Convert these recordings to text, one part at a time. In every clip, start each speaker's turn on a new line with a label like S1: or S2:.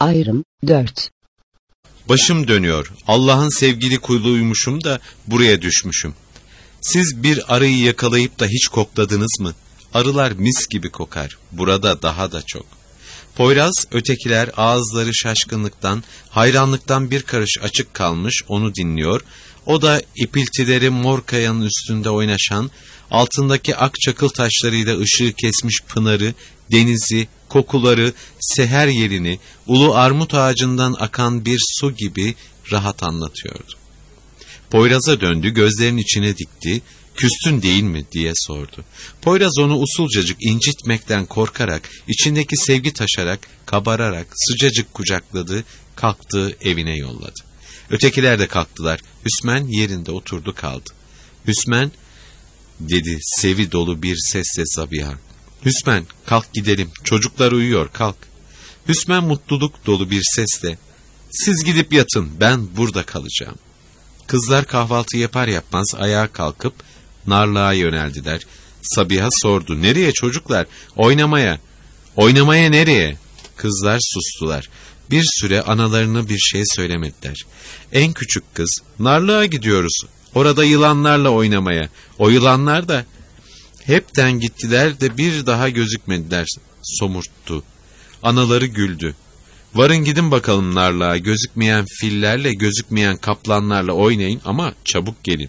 S1: Ayrım 4.
S2: Başım dönüyor. Allah'ın sevgili kuluymuşum da buraya düşmüşüm. Siz bir arıyı yakalayıp da hiç kokladınız mı? Arılar mis gibi kokar. Burada daha da çok. Poyraz, ötekiler ağızları şaşkınlıktan, hayranlıktan bir karış açık kalmış onu dinliyor. O da ipiltileri mor kayanın üstünde oynaşan, altındaki ak çakıl taşlarıyla ışığı kesmiş pınarı, denizi, kokuları, seher yerini, ulu armut ağacından akan bir su gibi rahat anlatıyordu. Poyraz'a döndü, gözlerinin içine dikti, "Küstün değil mi?" diye sordu. Poyraz onu usulcacık incitmekten korkarak, içindeki sevgi taşarak, kabararak, sıcacık kucakladı, kalktı, evine yolladı. Ötekiler de kalktılar. Hüsmen yerinde oturdu kaldı. "Hüsmen," dedi sevi dolu bir sesle Sabiha. "Hüsmen, kalk gidelim, çocuklar uyuyor, kalk." Hüsmen mutluluk dolu bir sesle, "Siz gidip yatın, ben burada kalacağım." Kızlar kahvaltı yapar yapmaz ayağa kalkıp narlığa yöneldiler. Sabiha sordu, "Nereye çocuklar?" "Oynamaya." "Oynamaya nereye?" Kızlar sustular. Bir süre analarına bir şey söylemediler. En küçük kız, "Narlığa gidiyoruz, orada yılanlarla oynamaya." "O yılanlar da..." "Hepten gittiler de bir daha gözükmediler," somurttu. Anaları güldü. "Varın gidin bakalım narlığa, gözükmeyen fillerle, gözükmeyen kaplanlarla oynayın ama çabuk gelin."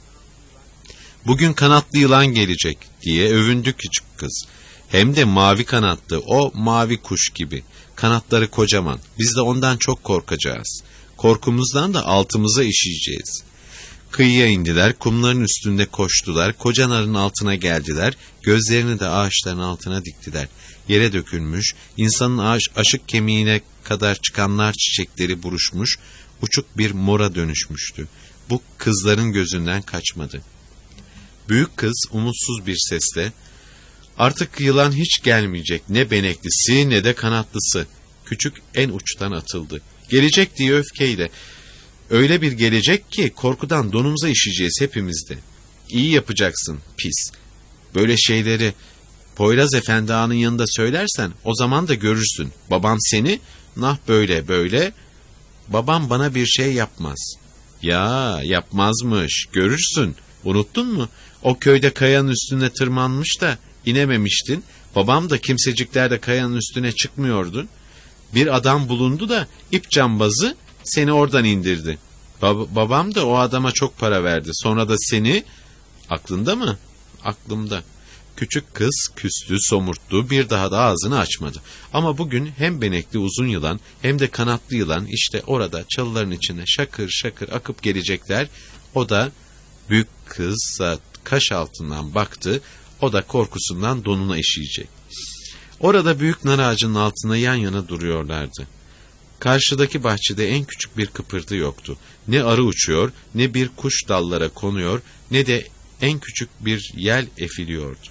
S2: "Bugün kanatlı yılan gelecek," diye övündü küçük kız. "Hem de mavi kanatlı, o mavi kuş gibi. Kanatları kocaman, biz de ondan çok korkacağız. Korkumuzdan da altımıza işeyeceğiz." Kıyıya indiler, kumların üstünde koştular, koca narın altına geldiler, gözlerini de ağaçların altına diktiler. Yere dökülmüş, insanın aşık kemiğine kadar çıkan nar çiçekleri buruşmuş, uçuk bir mora dönüşmüştü. Bu kızların gözünden kaçmadı. Büyük kız umutsuz bir sesle, "Artık yılan hiç gelmeyecek, ne beneklisi ne de kanatlısı." Küçük en uçtan atıldı. "Gelecek," diye öfkeyle. "Öyle bir gelecek ki korkudan donumuza işeyeceğiz hepimiz de." "İyi yapacaksın, pis. Böyle şeyleri Poyraz Efendi Ağa'nın yanında söylersen o zaman da görürsün. Babam seni, nah böyle böyle, babam bana bir şey yapmaz." "Ya yapmazmış, görürsün. Unuttun mu? O köyde kayanın üstüne tırmanmış da inememiştin. Babam da kimseciklerde kayanın üstüne çıkmıyordu. Bir adam bulundu da ip cambazı seni oradan indirdi. Babam da o adama çok para verdi. Sonra da seni..." "Aklında mı?" "Aklımda." Küçük kız küstü, somurttu, bir daha da ağzını açmadı. Ama bugün hem benekli uzun yılan hem de kanatlı yılan işte orada çalıların içine şakır şakır akıp gelecekler. O da büyük kıza kaş altından baktı, o da korkusundan donuna işeyecek. Orada büyük nar ağacının altına yan yana duruyorlardı. Karşıdaki bahçede en küçük bir kıpırtı yoktu. Ne arı uçuyor, ne bir kuş dallara konuyor, ne de en küçük bir yel efiliyordu.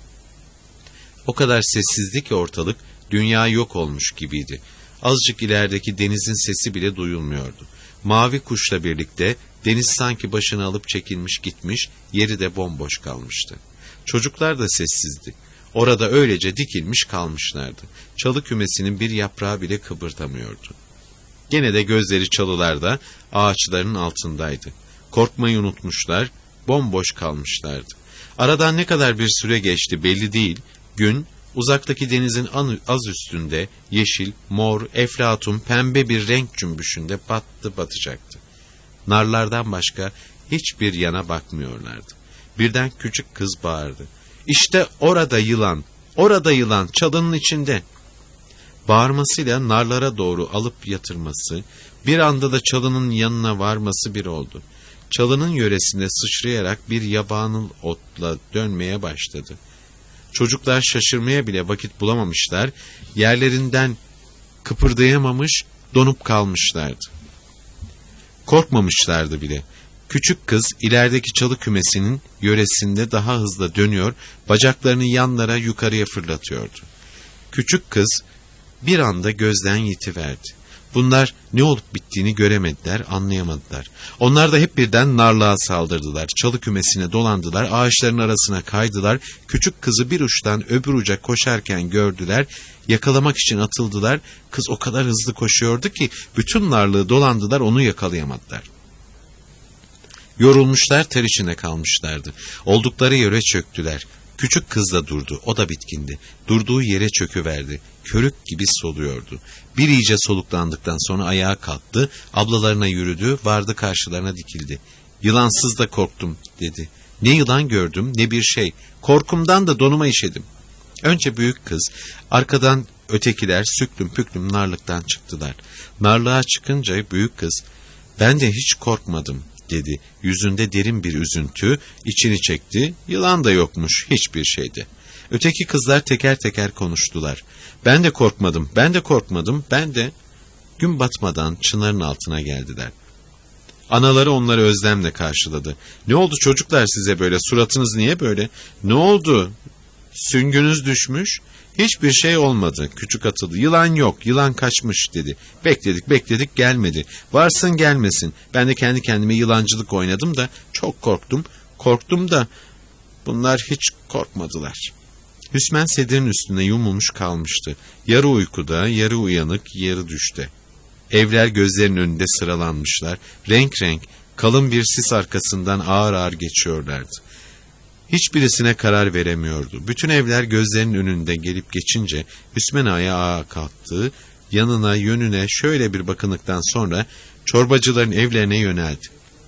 S2: O kadar sessizdi ki ortalık, dünya yok olmuş gibiydi. Azıcık ilerideki denizin sesi bile duyulmuyordu. Mavi kuşla birlikte deniz sanki başını alıp çekilmiş gitmiş, yeri de bomboş kalmıştı. Çocuklar da sessizdi. Orada öylece dikilmiş kalmışlardı. Çalı kümesinin bir yaprağı bile kıpırtamıyordu. Gene de gözleri çalılarda, ağaçların altındaydı. Korkmayı unutmuşlar, bomboş kalmışlardı. Aradan ne kadar bir süre geçti belli değil. Gün, uzaktaki denizin az üstünde, yeşil, mor, eflatun, pembe bir renk cümbüşünde batacaktı. Narlardan başka hiçbir yana bakmıyorlardı. Birden küçük kız bağırdı. "İşte orada yılan, orada yılan, çalının içinde." Bağırmasıyla narlara doğru alıp yatırması, bir anda da çalının yanına varması bir oldu. Çalının yöresinde sıçrayarak bir yabani otla dönmeye başladı. Çocuklar şaşırmaya bile vakit bulamamışlar, yerlerinden kıpırdayamamış, donup kalmışlardı. Korkmamışlardı bile. Küçük kız ilerideki çalı kümesinin yöresinde daha hızlı dönüyor, bacaklarını yanlara yukarıya fırlatıyordu. Küçük kız bir anda gözden yitiverdi. Bunlar ne olup bittiğini göremediler, anlayamadılar. Onlar da hep birden narlığa saldırdılar. Çalı kümesine dolandılar, ağaçların arasına kaydılar. Küçük kızı bir uçtan öbür uca koşarken gördüler. Yakalamak için atıldılar. Kız o kadar hızlı koşuyordu ki bütün narlığı dolandılar, onu yakalayamadılar. Yorulmuşlar, ter içinde kalmışlardı. Oldukları yere çöktüler. Küçük kız da durdu, o da bitkindi. Durduğu yere çöküverdi. Körük gibi soluyordu. Bir iyice soluklandıktan sonra ayağa kalktı, ablalarına yürüdü, vardı karşılarına dikildi. Yılansız da korktum dedi. Ne yılan gördüm ne bir şey. Korkumdan da donuma işedim. Önce büyük kız, arkadan ötekiler süklüm püklüm narlıktan çıktılar. Narlığa çıkınca büyük kız, ben de hiç korkmadım dedi. Yüzünde derin bir üzüntü, içini çekti. Yılan da yokmuş hiçbir şeyde. Öteki kızlar teker teker konuştular. Ben de korkmadım, ben de korkmadım, ben de... Gün batmadan çınarın altına geldiler. Anaları onları özlemle karşıladı. Ne oldu çocuklar size böyle? Suratınız niye böyle? Ne oldu? Süngünüz düşmüş. Hiçbir şey olmadı. Küçük atıldı. Yılan yok, yılan kaçmış dedi. Bekledik gelmedi. Varsın gelmesin. Ben de kendi kendime yılancılık oynadım da çok korktum. Korktum da bunlar hiç korkmadılar. Hüsmen sedirin üstüne yumulmuş kalmıştı. Yarı uykuda, yarı uyanık, yarı düşte. Evler gözlerinin önünde sıralanmışlar. Renk renk, kalın bir sis arkasından ağır ağır geçiyorlardı. Hiçbirisine karar veremiyordu. Bütün evler gözlerinin önünde gelip geçince Hüsmen ayağa kalktı. Yanına yönüne şöyle bir bakındıktan sonra çorbacıların evlerine yöneldi.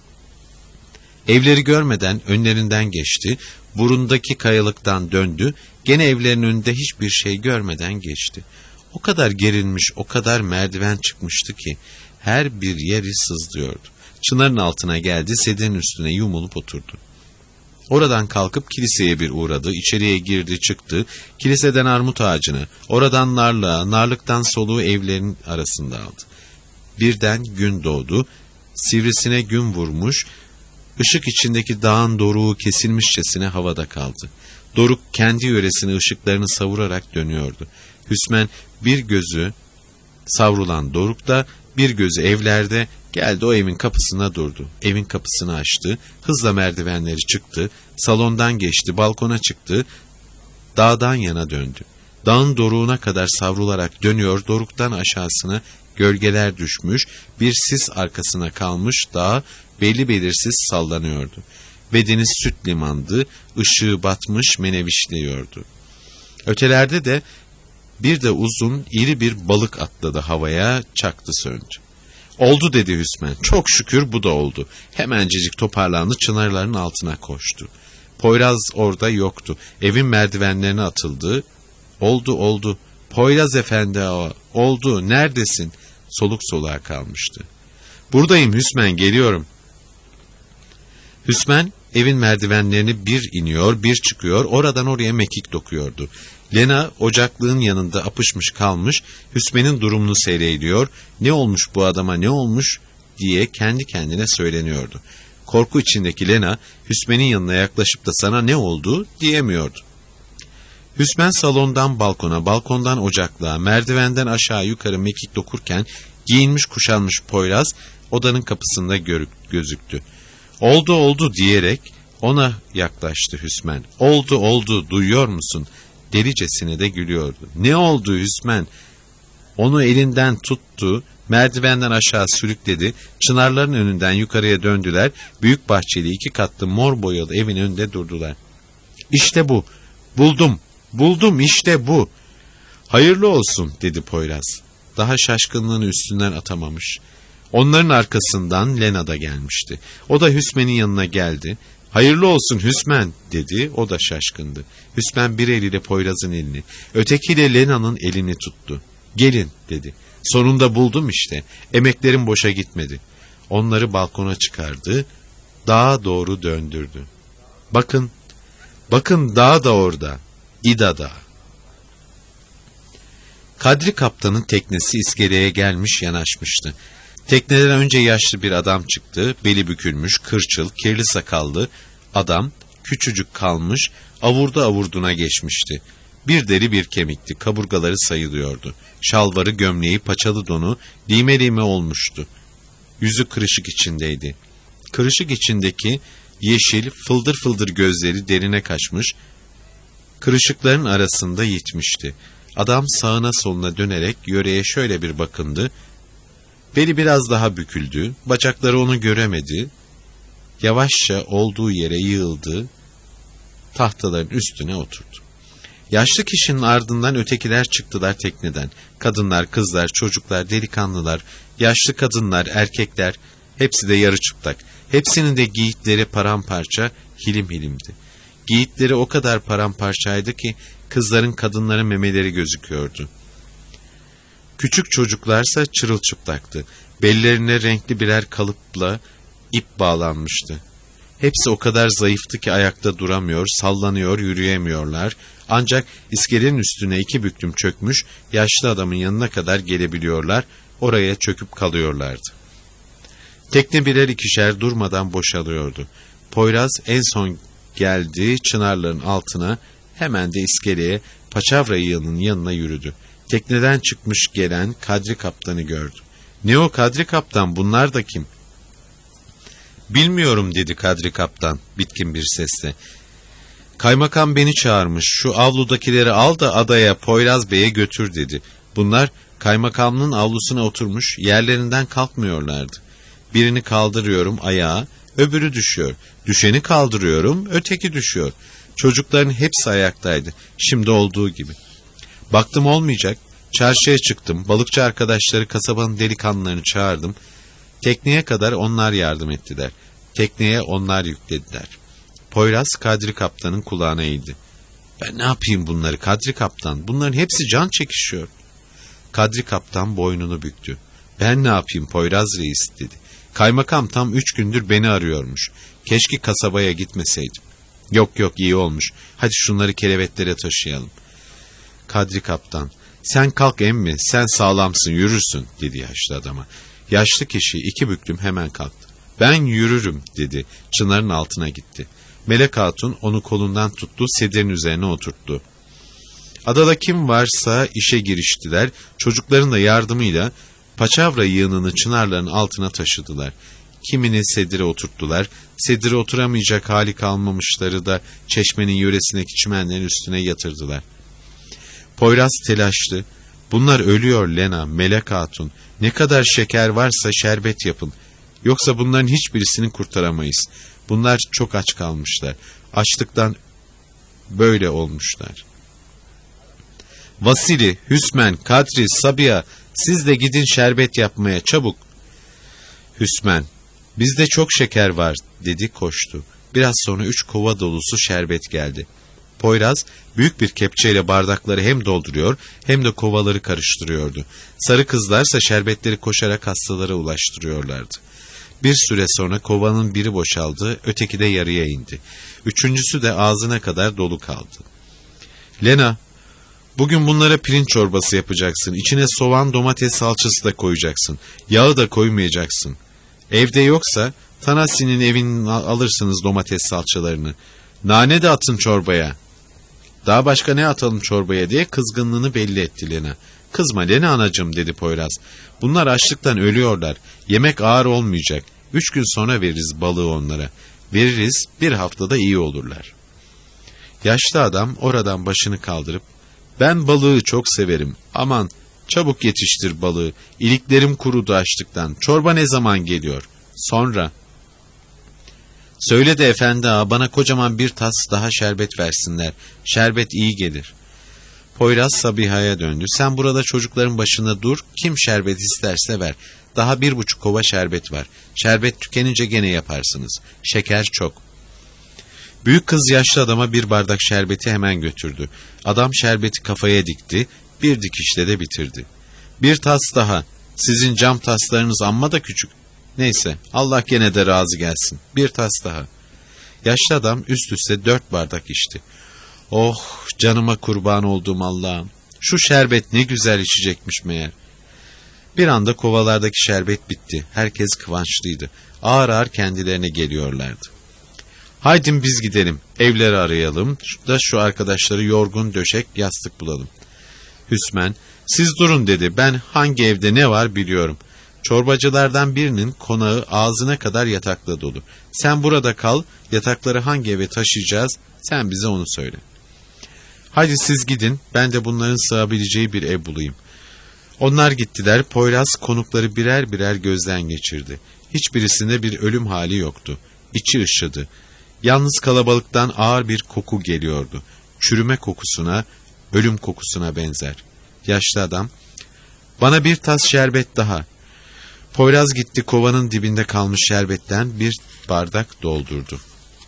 S2: Evleri görmeden önlerinden geçti. Burundaki kayalıktan döndü. Gene evlerin önünde hiçbir şey görmeden geçti. O kadar gerilmiş, o kadar merdiven çıkmıştı ki her bir yeri sızlıyordu. Çınarın altına geldi, sedirin üstüne yumulup oturdu. Oradan kalkıp kiliseye bir uğradı, içeriye girdi çıktı, kiliseden armut ağacına, oradan narlığa, narlıktan soluğu evlerin arasında aldı. Birden gün doğdu, sivrisine gün vurmuş, ışık içindeki dağın doruğu kesilmişçesine havada kaldı. Doruk kendi yöresine ışıklarını savurarak dönüyordu. Hüsmen bir gözü savrulan Doruk'ta, bir gözü evlerde, geldi o evin kapısına durdu. Evin kapısını açtı, hızla merdivenleri çıktı, salondan geçti, balkona çıktı, dağdan yana döndü. Dağın doruğuna kadar savrularak dönüyor, doruktan aşağısına gölgeler düşmüş, bir sis arkasına kalmış dağ belli belirsiz sallanıyordu. Bedeni süt limandı, ışığı batmış menevişliyordu. Ötelerde de bir de uzun, iri bir balık atladı havaya, çaktı söndü. Oldu dedi Hüsmen. Çok şükür bu da oldu. Hemencecik toparlandı, çınarların altına koştu. Poyraz orada yoktu. Evin merdivenlerine atıldı. Oldu. Poyraz efendi ağa, oldu. Neredesin? Soluk soluğa kalmıştı. Buradayım Hüsmen, geliyorum. Hüsmen evin merdivenlerini bir iniyor, bir çıkıyor, oradan oraya mekik dokuyordu. Lena ocaklığın yanında apışmış kalmış, Hüsmen'in durumunu seyrediyor, ne olmuş bu adama, ne olmuş diye kendi kendine söyleniyordu. Korku içindeki Lena, Hüsmen'in yanına yaklaşıp da sana ne oldu diyemiyordu. Hüsmen salondan balkona, balkondan ocaklığa, merdivenden aşağı yukarı mekik dokurken giyinmiş kuşanmış Poyraz odanın kapısında gözüktü. Oldu diyerek ona yaklaştı Hüsmen. Oldu duyuyor musun? Delicesine de gülüyordu. Ne oldu Hüsmen? Onu elinden tuttu, merdivenden aşağı sürükledi, çınarların önünden yukarıya döndüler, büyük bahçeli 2 katlı mor boyalı evin önünde durdular. İşte bu, buldum işte bu. Hayırlı olsun dedi Poyraz. Daha şaşkınlığını üstünden atamamış. Onların arkasından Lena da gelmişti. O da Hüsmen'in yanına geldi. Hayırlı olsun Hüsmen dedi, o da şaşkındı. Hüsmen bir eliyle Poyraz'ın elini, ötekiyle Lena'nın elini tuttu. Gelin dedi. Sonunda buldum işte. Emeklerim boşa gitmedi. Onları balkona çıkardı, dağa doğru döndürdü. Bakın dağ da orada. İda Dağı. Kadri Kaptan'ın teknesi iskeleye gelmiş yanaşmıştı. Tekneden önce yaşlı bir adam çıktı, beli bükülmüş, kırçıl, kirli sakallı adam, küçücük kalmış, avurdu avurduna geçmişti. Bir deri bir kemikti, kaburgaları sayılıyordu. Şalvarı, gömleği, paçalı donu lime lime olmuştu. Yüzü kırışık içindeydi. Kırışık içindeki yeşil, fıldır fıldır gözleri derine kaçmış, kırışıkların arasında yitmişti. Adam sağına soluna dönerek yöreye şöyle bir bakındı. Beli biraz daha büküldü, bacakları onu göremedi. Yavaşça olduğu yere yığıldı, tahtaların üstüne oturdu. Yaşlı kişinin ardından ötekiler çıktılar tekneden. Kadınlar, kızlar, çocuklar, delikanlılar, yaşlı kadınlar, erkekler, hepsi de yarı çıplak. Hepsinin de giyikleri paramparça, hilim hilimdi. Giyikleri o kadar paramparçaydı ki kızların, kadınların memeleri gözüküyordu. Küçük çocuklarsa çırılçıplaktı. Bellerine renkli birer kalıpla ip bağlanmıştı. Hepsi o kadar zayıftı ki ayakta duramıyor, sallanıyor, yürüyemiyorlar. Ancak iskelenin üstüne iki büklüm çökmüş, yaşlı adamın yanına kadar gelebiliyorlar, oraya çöküp kalıyorlardı. Tekne birer ikişer durmadan boşalıyordu. Poyraz en son geldi, çınarların altına, hemen de iskeleye, paçavra yığının yanına yürüdü. Tekneden çıkmış gelen Kadri Kaptan'ı gördü. "Ne o Kadri Kaptan, bunlar da kim?" "Bilmiyorum," dedi Kadri Kaptan bitkin bir sesle. "Kaymakam beni çağırmış, şu avludakileri al da adaya Poyraz Bey'e götür," dedi. Bunlar kaymakamlığın avlusuna oturmuş, yerlerinden kalkmıyorlardı. Birini kaldırıyorum ayağa, öbürü düşüyor. Düşeni kaldırıyorum, öteki düşüyor. Çocukların hepsi ayaktaydı, şimdi olduğu gibi. Baktım olmayacak, çarşıya çıktım, balıkçı arkadaşları, kasabanın delikanlılarını çağırdım. Tekneye kadar onlar yardım ettiler. Tekneye onlar yüklediler. Poyraz Kadri Kaptan'ın kulağına eğildi. "Ben ne yapayım bunları Kadri Kaptan? Bunların hepsi can çekişiyor." Kadri Kaptan boynunu büktü. "Ben ne yapayım Poyraz Reis?" dedi. "Kaymakam tam 3 gündür beni arıyormuş. Keşke kasabaya gitmeseydim." Yok iyi olmuş. Hadi şunları kelebetlere taşıyalım." Kadri Kaptan, "Sen kalk emmi, sen sağlamsın, yürürsün," dedi yaşlı adama. Yaşlı kişi iki büklüm hemen kalktı. "Ben yürürüm," dedi. Çınarın altına gitti. Melek Hatun onu kolundan tuttu, sedirin üzerine oturttu. Adada kim varsa işe giriştiler. Çocukların da yardımıyla paçavra yığınını çınarların altına taşıdılar. Kimini sedire oturttular. Sedire oturamayacak hali kalmamışları da çeşmenin yöresindeki çimenlerin üstüne yatırdılar. Poyraz telaşlı. "Bunlar ölüyor Lena, Melek Hatun. Ne kadar şeker varsa şerbet yapın. Yoksa bunların hiçbirisini kurtaramayız. Bunlar çok aç kalmışlar. Açlıktan böyle olmuşlar." "Vasili, Hüsmen, Kadri, Sabiha, siz de gidin şerbet yapmaya çabuk." Hüsmen, "Bizde çok şeker var," dedi, koştu. Biraz sonra 3 kova dolusu şerbet geldi. Poyraz büyük bir kepçeyle bardakları hem dolduruyor hem de kovaları karıştırıyordu. Sarı kızlarsa şerbetleri koşarak hastalara ulaştırıyorlardı. Bir süre sonra kovanın biri boşaldı, öteki de yarıya indi. Üçüncüsü de ağzına kadar dolu kaldı. "Lena, bugün bunlara pirinç çorbası yapacaksın. İçine soğan, domates salçası da koyacaksın. Yağı da koymayacaksın. Evde yoksa Tanasi'nin evinden alırsınız domates salçalarını. Nane de atın çorbaya." "Daha başka ne atalım çorbaya?" diye kızgınlığını belli etti Lena. "Kızma Lena anacığım," dedi Poyraz. "Bunlar açlıktan ölüyorlar. Yemek ağır olmayacak. 3 gün sonra veririz balığı onlara. Veririz, bir haftada iyi olurlar." Yaşlı adam oradan başını kaldırıp, "Ben balığı çok severim. Aman çabuk yetiştir balığı. İliklerim kurudu açlıktan. Çorba ne zaman geliyor?" "Sonra." "Söyle de efendi ağa, bana kocaman bir tas daha şerbet versinler. Şerbet iyi gelir." Poyraz Sabiha'ya döndü. "Sen burada çocukların başında dur. Kim şerbet isterse ver. Daha 1,5 kova şerbet var. Şerbet tükenince gene yaparsınız. Şeker çok." Büyük kız yaşlı adama bir bardak şerbeti hemen götürdü. Adam şerbeti kafaya dikti. Bir dikişle de bitirdi. "Bir tas daha. Sizin cam taslarınız amma da küçük. Neyse, Allah gene de razı gelsin. Bir tas daha." Yaşlı adam üst üste 4 bardak içti. "Oh, canıma kurban olduğum Allah'ım. Şu şerbet ne güzel içecekmiş meğer." Bir anda kovalardaki şerbet bitti. Herkes kıvançlıydı. Ağır ağır kendilerine geliyorlardı. Haydin biz gidelim, evleri arayalım da şu arkadaşları yorgun döşek yastık bulalım. Hüsmen, siz durun dedi, ben hangi evde ne var biliyorum. Çorbacılardan birinin konağı ağzına kadar yatakla dolu. Sen burada kal, yatakları hangi eve taşıyacağız, sen bize onu söyle. Hadi siz gidin, ben de bunların sığabileceği bir ev bulayım. Onlar gittiler, Poyraz konukları birer birer gözden geçirdi. Hiçbirisinde bir ölüm hali yoktu. İçi ışıdı. Yalnız kalabalıktan ağır bir koku geliyordu. Çürüme kokusuna, ölüm kokusuna benzer. Yaşlı adam, bana bir tas şerbet daha. Poyraz gitti, kovanın dibinde kalmış şerbetten bir bardak doldurdu.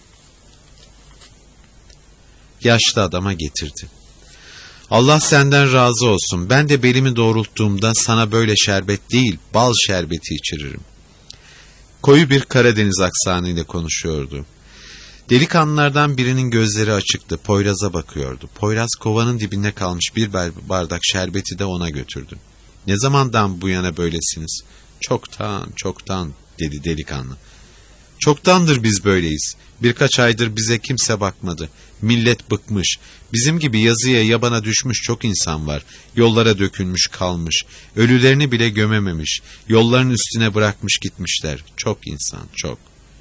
S2: Yaşlı adama getirdi. Allah senden razı olsun. Ben de belimi doğrulttuğumda sana böyle şerbet değil, bal şerbeti içiririm. Koyu bir Karadeniz aksanıyla konuşuyordu. Delikanlılardan birinin gözleri açıktı. Poyraz'a bakıyordu. Poyraz kovanın dibinde kalmış bir bardak şerbeti de ona götürdü. Ne zamandan bu yana böylesiniz? Çoktan dedi delikanlı. Çoktandır biz böyleyiz. Birkaç aydır bize kimse bakmadı. Millet bıkmış. Bizim gibi yazıya yabana düşmüş çok insan var. Yollara dökülmüş kalmış. Ölülerini bile gömememiş. Yolların üstüne bırakmış gitmişler. Çok insan, çok.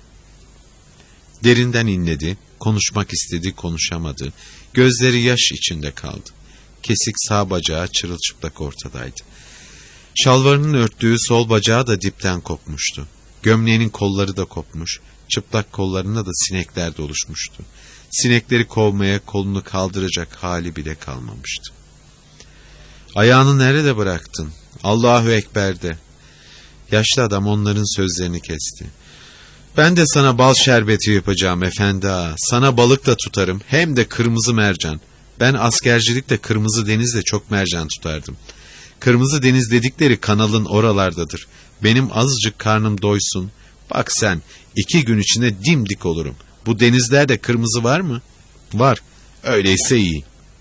S2: Derinden inledi. Konuşmak istedi, konuşamadı. Gözleri yaş içinde kaldı. Kesik sağ bacağı çırılçıplak ortadaydı. Şalvarının örttüğü sol bacağı da dipten kopmuştu. Gömleğinin kolları da kopmuş. Çıplak kollarında da sinekler doluşmuştu. Sinekleri kovmaya kolunu kaldıracak hali bile kalmamıştı. Ayağını nerede bıraktın? Allahu Ekber de. Yaşlı adam onların sözlerini kesti. Ben de sana bal şerbeti yapacağım efendi ağa. Sana balık da tutarım, hem de kırmızı mercan. Ben askercilikte Kırmızı Deniz'de çok mercan tutardım. Kırmızı Deniz dedikleri kanalın oralardadır. Benim azıcık karnım doysun. Bak sen, 2 gün içinde dimdik olurum. Bu denizlerde kırmızı var mı? Var. Öyleyse iyi.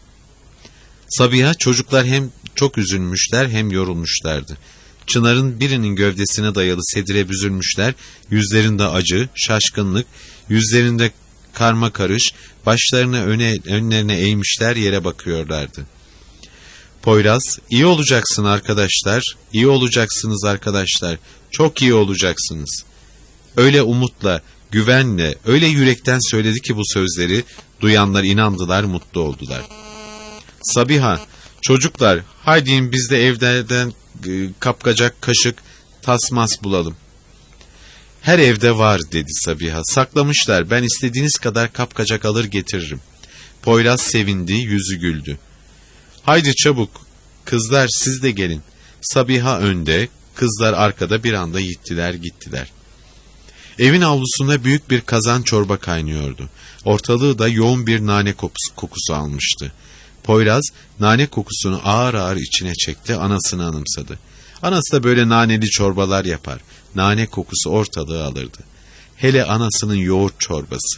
S2: Sabiha, çocuklar hem çok üzülmüşler hem yorulmuşlardı. Çınarın birinin gövdesine dayalı sedire büzülmüşler. Yüzlerinde acı, şaşkınlık, yüzlerinde karma karış, başlarını önlerine eğmişler, yere bakıyorlardı. Poyraz, iyi olacaksın arkadaşlar, iyi olacaksınız arkadaşlar, çok iyi olacaksınız. Öyle umutla, güvenle, öyle yürekten söyledi ki bu sözleri, duyanlar inandılar, mutlu oldular. Sabiha, çocuklar, haydi biz de evden kapkacak kaşık, tasmas bulalım. Her evde var dedi Sabiha, saklamışlar, ben istediğiniz kadar kapkacak alır getiririm. Poyraz sevindi, yüzü güldü. Haydi çabuk, kızlar siz de gelin. Sabiha önde, kızlar arkada bir anda gittiler. Evin avlusunda büyük bir kazan çorba kaynıyordu. Ortalığı da yoğun bir nane kokusu almıştı. Poyraz nane kokusunu ağır ağır içine çekti, anasını anımsadı. Anası da böyle naneli çorbalar yapar. Nane kokusu ortalığı alırdı. Hele anasının yoğurt çorbası.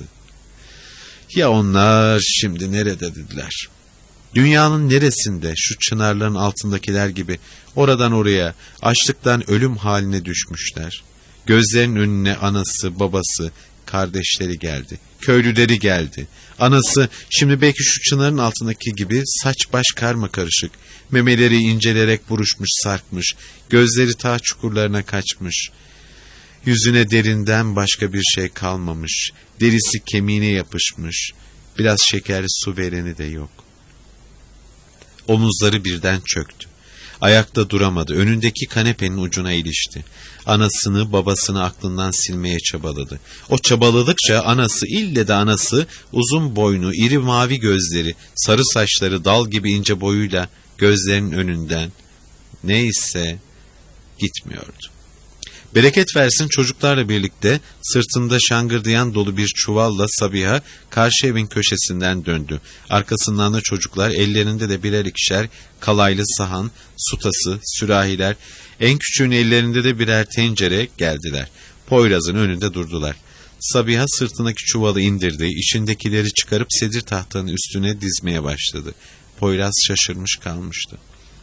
S2: Ya onlar şimdi nerede dediler. Dünyanın neresinde, şu çınarların altındakiler gibi oradan oraya açlıktan ölüm haline düşmüşler. Gözlerinin önüne anası, babası, kardeşleri geldi. Köylüleri geldi. Anası şimdi belki şu çınarın altındaki gibi saç baş karma karışık. Memeleri incelerek buruşmuş, sarkmış. Gözleri ta çukurlarına kaçmış. Yüzüne derinden başka bir şey kalmamış. Derisi kemiğine yapışmış. Biraz şekerli su vereni de yok. Omuzları birden çöktü. Ayakta duramadı. Önündeki kanepenin ucuna ilişti. Anasını, babasını aklından silmeye çabaladı. O çabaladıkça anası, ille de anası, uzun boynu, iri mavi gözleri, sarı saçları dal gibi ince boyuyla gözlerinin önünden neyse gitmiyordu. Bereket versin, çocuklarla birlikte sırtında şangırdayan dolu bir çuvalla Sabiha karşı evin köşesinden döndü. Arkasından da çocuklar, ellerinde de birer ikişer kalaylı sahan, sutası, sürahiler, en küçüğün ellerinde de birer tencere geldiler. Poyraz'ın önünde durdular. Sabiha sırtındaki çuvalı indirdi, içindekileri çıkarıp sedir tahtanın üstüne dizmeye başladı. Poyraz şaşırmış kalmıştı.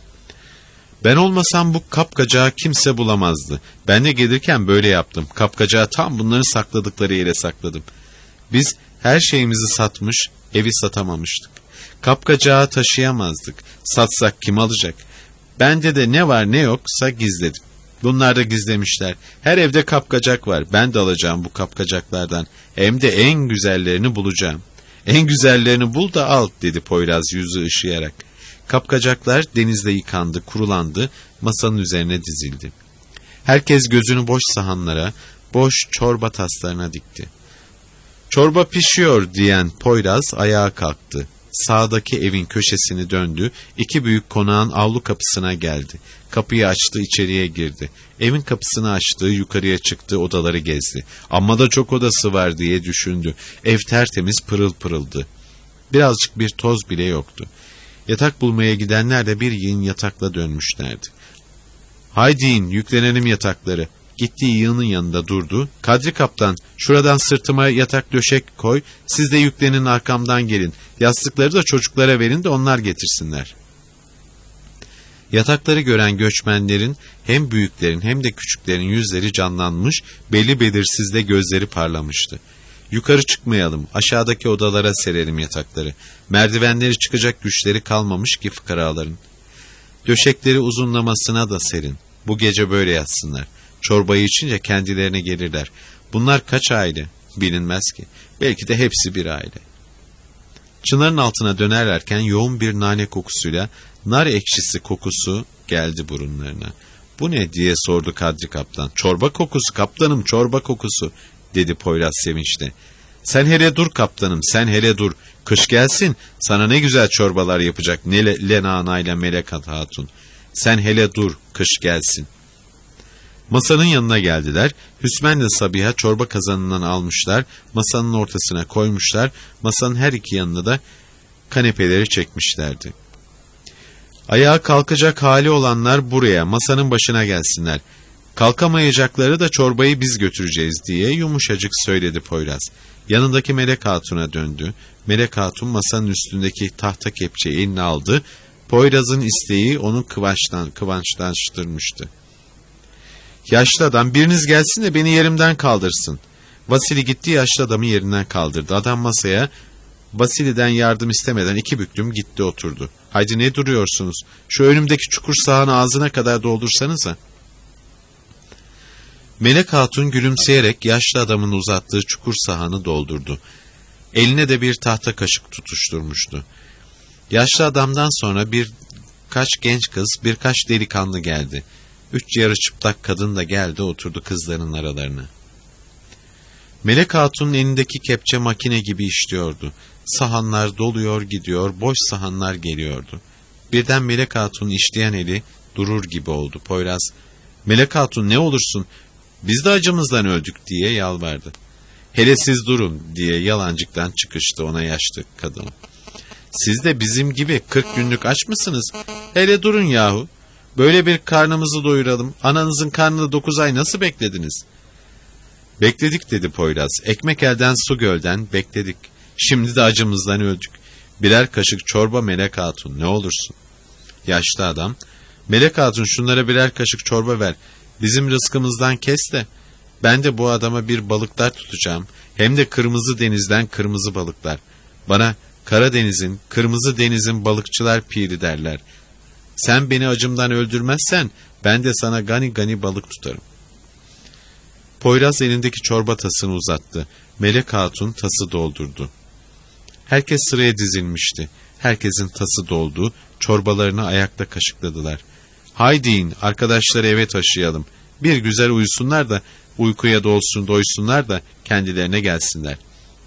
S2: Ben olmasam bu kapkacağı kimse bulamazdı. Ben de gelirken böyle yaptım. Kapkacağı tam bunların sakladıkları yere sakladım. Biz Her şeyimizi satmış, evi satamamıştık. Kapkacağı taşıyamazdık. Satsak kim alacak? Bende de ne var ne yoksa gizledim. Bunlar da gizlemişler. Her evde kapkacak var. Ben de alacağım bu kapkacaklardan. Hem de en güzellerini bulacağım. En güzellerini bul da al, dedi Poyraz yüzü ışıyarak. Kapkacaklar denizde yıkandı, kurulandı, masanın üzerine dizildi. Herkes gözünü boş sahanlara, boş çorba taslarına dikti. Çorba pişiyor diyen Poyraz ayağa kalktı. Sağdaki evin köşesini döndü, iki büyük konağın avlu kapısına geldi. Kapıyı açtı, içeriye girdi. Evin kapısını açtı, yukarıya çıktı, odaları gezdi. Amma da çok odası var diye düşündü. Ev tertemiz, pırıl pırıldı. Birazcık bir toz bile yoktu. Yatak bulmaya gidenler de bir yığın yatakla dönmüşlerdi. Haydi in, yüklenelim yatakları. Gittiği yığının yanında durdu. Kadri kaptan, şuradan sırtıma yatak döşek koy, siz de yüklenin, arkamdan gelin. Yastıkları da çocuklara verin de onlar getirsinler. Yatakları gören göçmenlerin hem büyüklerin hem de küçüklerin yüzleri canlanmış, belli belirsizde gözleri parlamıştı. Yukarı çıkmayalım, aşağıdaki odalara serelim yatakları. Merdivenleri çıkacak güçleri kalmamış ki fıkaraların. Döşekleri uzunlamasına da serin. Bu gece böyle yatsınlar. Çorbayı içince kendilerine gelirler. Bunlar kaç aile? Bilinmez ki. Belki de hepsi bir aile. Çınarın altına dönerlerken yoğun bir nane kokusuyla nar ekşisi kokusu geldi burunlarına. Bu ne diye sordu Kadri kaptan. Çorba kokusu kaptanım, çorba kokusu, dedi Poyraz sevinçle. Sen hele dur kaptanım, sen hele dur. Kış gelsin, sana ne güzel çorbalar yapacak Lena Ana ile Melek Hatun. Sen hele dur, kış gelsin. Masanın yanına geldiler. Hüsmen'le Sabiha çorba kazanından almışlar, masanın ortasına koymuşlar, masanın her iki yanına da kanepeleri çekmişlerdi. Ayağa kalkacak hali olanlar buraya, masanın başına gelsinler. Kalkamayacakları da çorbayı biz götüreceğiz diye yumuşacık söyledi Poyraz. Yanındaki Melek Hatun'a döndü. Melek Hatun masanın üstündeki tahta kepçeyi eline aldı. Poyraz'ın isteği onu kıvançlaştırmıştı. Yaşlı adam, biriniz gelsin de beni yerimden kaldırsın. Vasili gitti, yaşlı adamı yerinden kaldırdı. Adam masaya Vasili'den yardım istemeden iki büklüm gitti oturdu. Haydi ne duruyorsunuz? Şu önümdeki çukur sahanı ağzına kadar doldursanıza. Melek Hatun gülümseyerek yaşlı adamın uzattığı çukur sahanı doldurdu. Eline de bir tahta kaşık tutuşturmuştu. Yaşlı adamdan sonra birkaç genç kız, birkaç delikanlı geldi. 3 yarı çıplak kadın da geldi, oturdu kızların aralarına. Melek Hatun'un elindeki kepçe makine gibi işliyordu. Sahanlar doluyor gidiyor, boş sahanlar geliyordu. Birden Melek Hatun'un işleyen eli durur gibi oldu. Poyraz, Melek Hatun ne olursun, biz de acımızdan öldük diye yalvardı. Hele siz durun diye yalancıktan çıkıştı ona yaşlı kadın. Siz de bizim gibi 40 günlük aç mısınız? Hele durun yahu. Böyle bir karnımızı doyuralım. Ananızın karnını 9 ay nasıl beklediniz? Bekledik dedi Poyraz. Ekmek elden su gölden bekledik. Şimdi de acımızdan öldük. Birer kaşık çorba Melek Hatun ne olursun. Yaşlı adam, Melek Hatun şunlara birer kaşık çorba ver. Bizim rızkımızdan kes de. Ben de bu adama bir balıklar tutacağım. Hem de kırmızı denizden kırmızı balıklar. Bana Karadeniz'in, kırmızı denizin balıkçılar piri derler. Sen beni acımdan öldürmezsen ben de sana gani gani balık tutarım. Poyraz elindeki çorba tasını uzattı. Melek Hatun tası doldurdu. Herkes sıraya dizilmişti. Herkesin tası doldu. Çorbalarını ayakta kaşıkladılar. Haydi arkadaşları eve taşıyalım. Bir güzel uyusunlar da uykuya doysunlar da kendilerine gelsinler.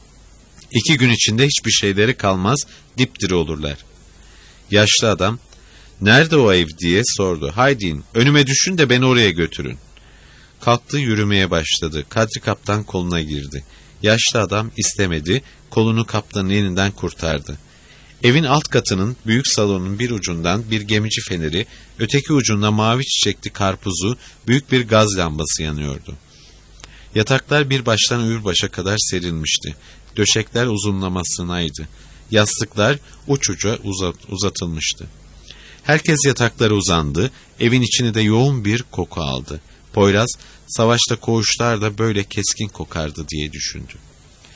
S2: 2 gün içinde hiçbir şeyleri kalmaz, dipdiri olurlar. Yaşlı adam, nerede o ev diye sordu. Haydi önüme düşün de beni oraya götürün. Kalktı, yürümeye başladı. Kadri kaptan koluna girdi. Yaşlı adam istemedi, kolunu kaptanın elinden kurtardı. Evin alt katının büyük salonun bir ucundan bir gemici feneri, öteki ucunda mavi çiçekli karpuzu, büyük bir gaz lambası yanıyordu. Yataklar bir baştan öbür başa kadar serilmişti. Döşekler uzunlamasınaydı. Yastıklar uç uca uzatılmıştı. Herkes yataklara uzandı, evin içini de yoğun bir koku aldı. Poyraz, savaşta koğuşlar da böyle keskin kokardı diye düşündü.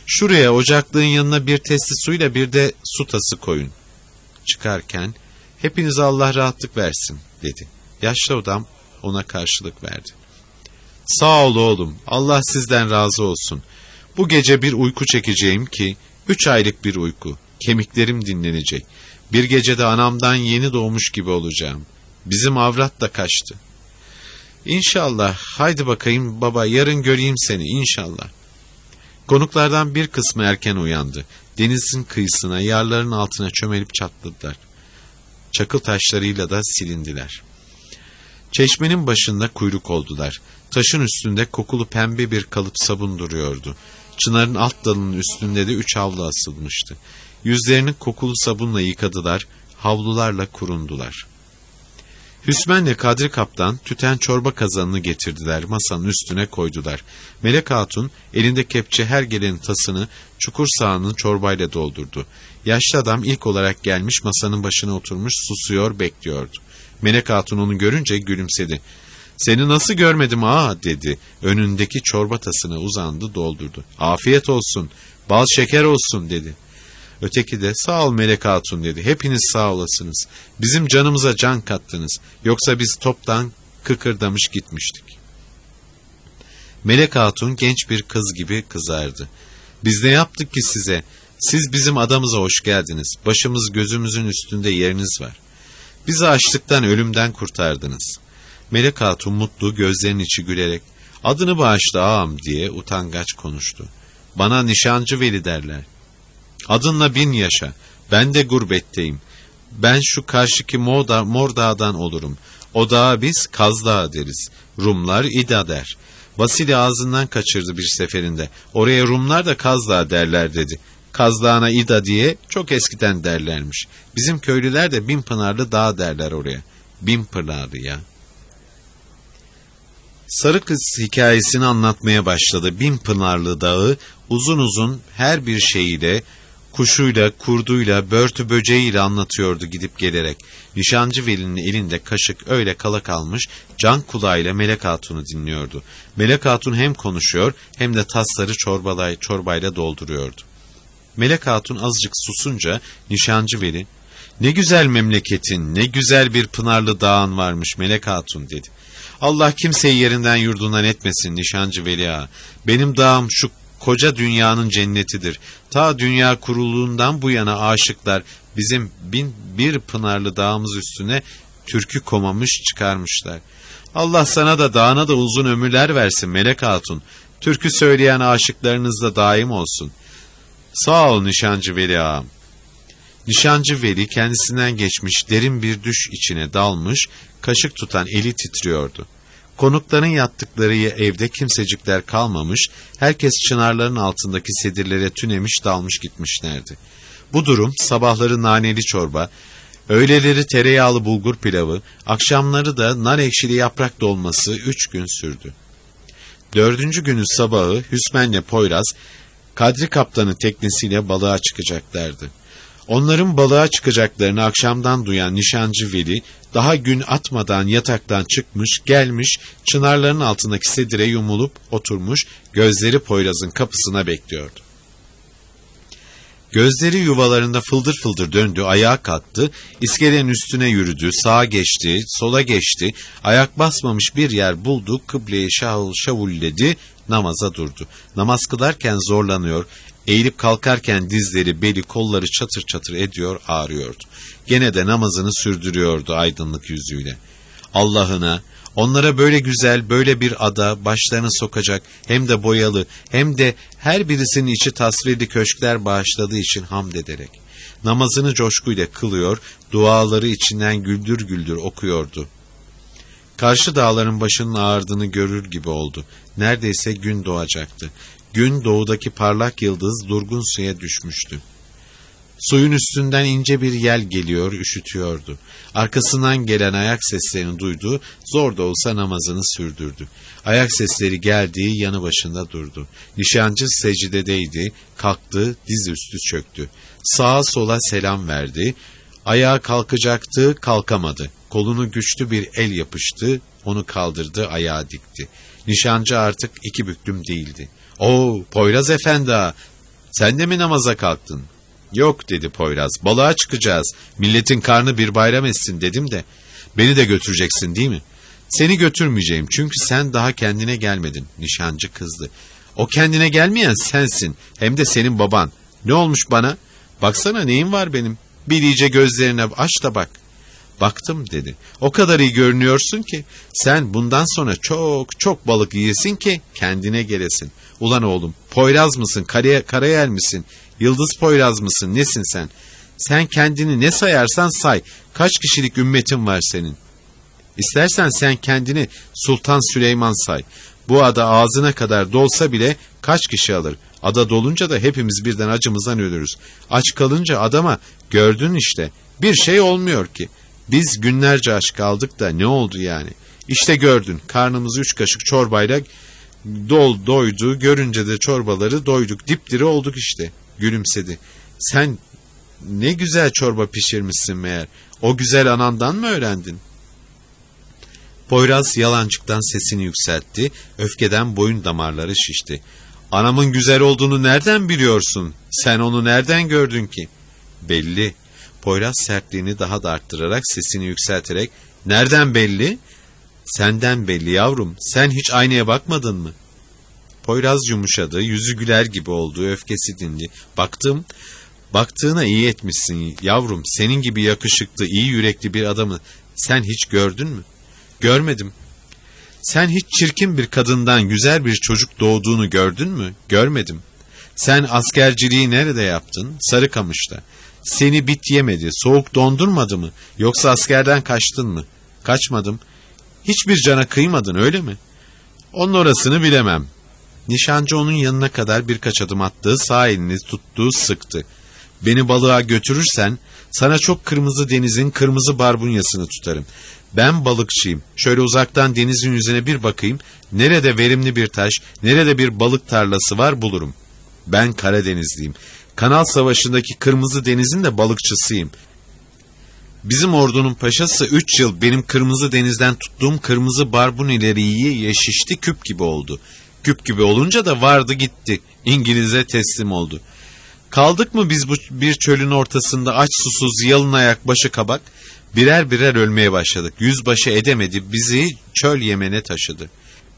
S2: Şuraya ocaklığın yanına bir testi suyla bir de su tası koyun. Çıkarken hepinize Allah rahatlık versin dedi. Yaşlı adam ona karşılık verdi. Sağ ol oğlum, Allah sizden razı olsun. Bu gece bir uyku çekeceğim ki 3 aylık bir uyku. Kemiklerim dinlenecek. Bir gecede anamdan yeni doğmuş gibi olacağım. Bizim avrat da kaçtı. İnşallah, haydi bakayım baba, yarın göreyim seni inşallah. Konuklardan bir kısmı erken uyandı. Denizin kıyısına, yarların altına çömelip çatladılar. Çakıl taşlarıyla da silindiler. Çeşmenin başında kuyruk oldular. Taşın üstünde kokulu pembe bir kalıp sabun duruyordu. Çınarın alt dalının üstünde de 3 havlu asılmıştı. Yüzlerini kokulu sabunla yıkadılar, havlularla kurundular. Hüsmen'le Kadri Kaptan tüten çorba kazanını getirdiler, masanın üstüne koydular. Melek Hatun elinde kepçe her gelenin tasını çukur sağanın çorbayla doldurdu. Yaşlı adam ilk olarak gelmiş, masanın başına oturmuş, susuyor, bekliyordu. Melek Hatun onu görünce gülümsedi. Seni nasıl görmedim ağa dedi. Önündeki çorba tasına uzandı, doldurdu. Afiyet olsun, bal şeker olsun dedi. Öteki de sağ ol Melek Hatun dedi. Hepiniz sağ olasınız. Bizim canımıza can kattınız. Yoksa biz toptan kıkırdamış gitmiştik. Melek Hatun genç bir kız gibi kızardı. Biz ne yaptık ki size? Siz bizim adamıza hoş geldiniz. Başımız gözümüzün üstünde yeriniz var. Bizi açlıktan, ölümden kurtardınız. Melek Hatun mutlu, gözlerinin içi gülerek adını bağışla ağam diye utangaç konuştu. Bana Nişancı Veli derler. Adınla 1000 yaşa. Ben de gurbetteyim. Ben şu karşıki Mor Dağ'dan olurum. O dağa biz Kaz Dağı deriz. Rumlar İda der. Vasili ağzından kaçırdı bir seferinde. Oraya Rumlar da Kaz Dağı derler dedi. Kaz Dağı'na İda diye çok eskiden derlermiş. Bizim köylüler de Binpınarlı Dağ derler oraya. Binpınarlı ya. Sarı kız hikayesini anlatmaya başladı. Binpınarlı Dağı uzun uzun her bir şeyiyle, kuşuyla, kurduyla, börtü böceğiyle anlatıyordu gidip gelerek. Nişancı Veli'nin elinde kaşık öyle kala kalmış, can kulağıyla Melek Hatun'u dinliyordu. Melek Hatun hem konuşuyor hem de tasları çorbayla dolduruyordu. Melek Hatun azıcık susunca Nişancı Veli, ne güzel memleketin, ne güzel bir pınarlı dağın varmış Melek Hatun dedi. Allah kimseyi yerinden yurdundan etmesin Nişancı Veli ağa. Benim dağım şu koca dünyanın cennetidir. Ta dünya kurulduğundan bu yana aşıklar bizim 1001 pınarlı dağımız üstüne türkü komamış çıkarmışlar. Allah sana da dağına da uzun ömürler versin Melek Hatun. Türkü söyleyen aşıklarınız da daim olsun. Sağ ol Nişancı Veli ağam. Nişancı Veli kendisinden geçmiş derin bir düş içine dalmış, kaşık tutan eli titriyordu. Konukların yattıkları evde kimsecikler kalmamış, herkes çınarların altındaki sedirlere tünemiş dalmış gitmişlerdi. Bu durum sabahları naneli çorba, öğleleri tereyağlı bulgur pilavı, akşamları da nar ekşili yaprak dolması 3 gün sürdü. 4. günü sabahı Hüsmen'le Poyraz, Kadri Kaptan'ın teknesiyle balığa çıkacaklardı. Onların balığa çıkacaklarını akşamdan duyan Nişancı Veli, daha gün atmadan yataktan çıkmış, gelmiş, çınarların altındaki sedire yumulup oturmuş, gözleri Poyraz'ın kapısına bekliyordu. Gözleri yuvalarında fıldır fıldır döndü, ayağa kalktı, iskelenin üstüne yürüdü, sağa geçti, sola geçti, ayak basmamış bir yer buldu, kıbleye şavulledi, namaza durdu. Namaz kılarken zorlanıyor, eğilip kalkarken dizleri, beli, kolları çatır çatır ediyor, ağrıyordu. Gene de namazını sürdürüyordu aydınlık yüzüyle. Allah'ına, onlara böyle güzel, böyle bir ada başlarını sokacak, hem de boyalı, hem de her birisinin içi tasvirli köşkler bağışladığı için hamd ederek. Namazını coşkuyla kılıyor, duaları içinden güldür güldür okuyordu. Karşı dağların başının ağardığını görür gibi oldu. Neredeyse gün doğacaktı. Gün doğudaki parlak yıldız durgun suya düşmüştü. Suyun üstünden ince bir yel geliyor, üşütüyordu. Arkasından gelen ayak seslerini duydu, zor da olsa namazını sürdürdü. Ayak sesleri geldiği yanı başında durdu. Nişancı secdedeydi, kalktı, dizüstü çöktü. Sağa sola selam verdi. Ayağa kalkacaktı, kalkamadı. Kolunu güçlü bir el yapıştı, onu kaldırdı, ayağa dikti. Nişancı artık 2 büklüm değildi. "Oo, Poyraz Efendi ağa, Sen de mi namaza kalktın? Yok dedi Poyraz, balığa çıkacağız. Milletin karnı bir bayram etsin dedim de. Beni de götüreceksin değil mi? Seni götürmeyeceğim çünkü sen daha kendine gelmedin. Nişancı kızdı. O kendine gelmeyen sensin. Hem de senin baban. Ne olmuş bana? Baksana neyim var benim. Bir iyice gözlerine aç da bak. Baktım dedi. O kadar iyi görünüyorsun ki sen bundan sonra çok çok balık yiyesin ki kendine gelesin. Ulan oğlum, Poyraz mısın, Karayel misin, Yıldız Poyraz mısın, nesin sen? Sen kendini ne sayarsan say. Kaç kişilik ümmetin var senin? İstersen sen kendini Sultan Süleyman say. Bu ada ağzına kadar dolsa bile kaç kişi alır? Ada dolunca da hepimiz birden acımızdan ölürüz. Aç kalınca adama gördün işte. Bir şey olmuyor ki. Biz günlerce aç kaldık da ne oldu yani? İşte gördün, karnımız 3 kaşık çorbayla doydu. Görünce de çorbaları doyduk. Dipdiri olduk işte. Gülümsedi. Sen ne güzel çorba pişirmişsin meğer. O güzel anandan mı öğrendin? Poyraz yalancıktan sesini yükseltti. Öfkeden boyun damarları şişti. Anamın güzel olduğunu nereden biliyorsun? Sen onu nereden gördün ki? Belli. Poyraz sertliğini daha da arttırarak sesini yükselterek, nereden belli? Senden belli yavrum. Sen hiç aynaya bakmadın mı? Poyraz yumuşadı, yüzü güler gibi oldu, öfkesi dindi. Baktım, baktığına iyi etmişsin yavrum. Senin gibi yakışıklı, iyi yürekli bir adamı sen hiç gördün mü? Görmedim. Sen hiç çirkin bir kadından güzel bir çocuk doğduğunu gördün mü? Görmedim. Sen askerciliği nerede yaptın? Sarıkamış'ta. Seni bit yemedi, soğuk dondurmadı mı? Yoksa askerden kaçtın mı? Kaçmadım. Hiçbir cana kıymadın öyle mi? Onun orasını bilemem. Nişancı onun yanına kadar birkaç adım attığı, sağ elini tuttuğu sıktı. Beni balığa götürürsen sana çok kırmızı denizin kırmızı barbunyasını tutarım. Ben balıkçıyım. Şöyle uzaktan denizin yüzüne bir bakayım. Nerede verimli bir taş, nerede bir balık tarlası var bulurum. Ben Karadenizliyim. Kanal Savaşı'ndaki Kırmızı Deniz'in de balıkçısıyım. Bizim ordunun paşası 3 yıl benim Kırmızı Deniz'den tuttuğum kırmızı barbunileri yiye şişti, küp gibi oldu. Küp gibi olunca da vardı gitti. İngiliz'e teslim oldu. Kaldık mı biz bu bir çölün ortasında aç susuz, yalın ayak, başı kabak? Birer birer ölmeye başladık. Yüzbaşı edemedi, bizi çöl Yemen'e taşıdı.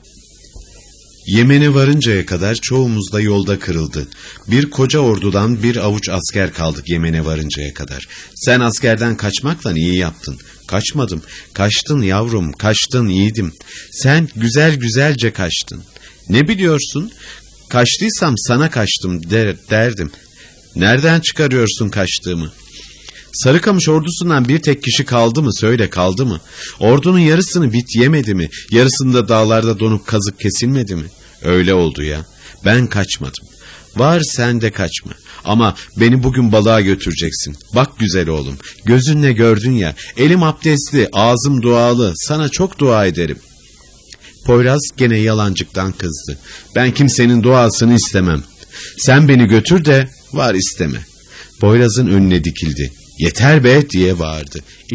S2: Yemen'e varıncaya kadar çoğumuz da yolda kırıldı. Bir koca ordudan bir avuç asker kaldık Yemen'e varıncaya kadar. Sen askerden kaçmakla iyi yaptın. Kaçmadım. Kaçtın yavrum, kaçtın yiğidim. Sen güzelce kaçtın. Ne biliyorsun? Kaçtıysam sana kaçtım derdim. Nereden çıkarıyorsun kaçtığımı? Sarıkamış ordusundan bir tek kişi kaldı mı? Söyle, kaldı mı? Ordunun yarısını bit yemedi mi? Yarısında dağlarda donup kazık kesilmedi mi? Öyle oldu ya. Ben kaçmadım. Var sen de kaçma. Ama beni bugün balığa götüreceksin. Bak güzel oğlum. Gözünle gördün ya. Elim abdestli, ağzım dualı. Sana çok dua ederim. Poyraz gene yalancıktan kızdı. Ben kimsenin duasını istemem. Sen beni götür de var isteme. Poyraz'ın önüne dikildi. Yeter be diye bağırdı.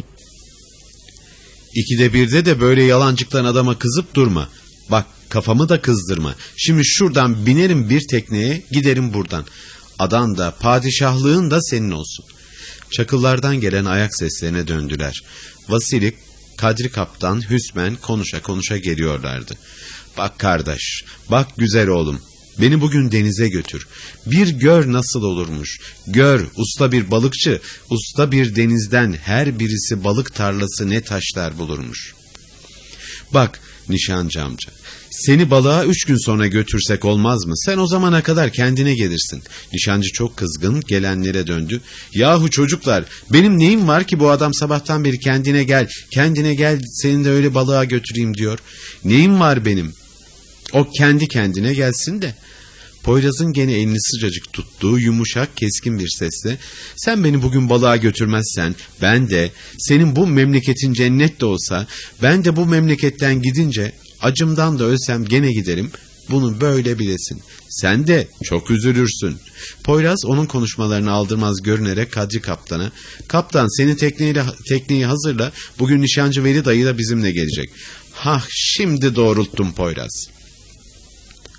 S2: İkide birde de böyle yalancıktan adama kızıp durma. Bak kafamı da kızdırma. Şimdi şuradan binerim bir tekneye, giderim buradan. Adan da padişahlığın da senin olsun. Çakıllardan gelen ayak seslerine döndüler. Vasili, Kadri Kaptan, Hüsmen konuşa konuşa geliyorlardı. Bak kardeş, bak güzel oğlum. Beni bugün denize götür. Bir gör nasıl olurmuş. Gör, usta bir balıkçı, usta bir denizden her birisi balık tarlası ne taşlar bulurmuş. Bak nişancı amca, seni balığa 3 gün sonra götürsek olmaz mı? Sen o zamana kadar kendine gelirsin. Nişancı çok kızgın, gelenlere döndü. Yahu çocuklar, benim neyim var ki bu adam sabahtan beri kendine gel, kendine gel, seni de öyle balığa götüreyim diyor. Neyim var benim? O kendi kendine gelsin de. Poyraz'ın gene elini sıcacık tuttuğu yumuşak keskin bir sesle, sen beni bugün balığa götürmezsen ben de, senin bu memleketin cennet de olsa, ben de bu memleketten gidince acımdan da ölsem gene giderim, bunu böyle bilesin. Sen de çok üzülürsün. Poyraz onun konuşmalarını aldırmaz görünerek Kadri Kaptan'a, kaptan senin tekneyi hazırla, bugün nişancı Veli dayı da bizimle gelecek. Hah, şimdi doğrulttum Poyraz.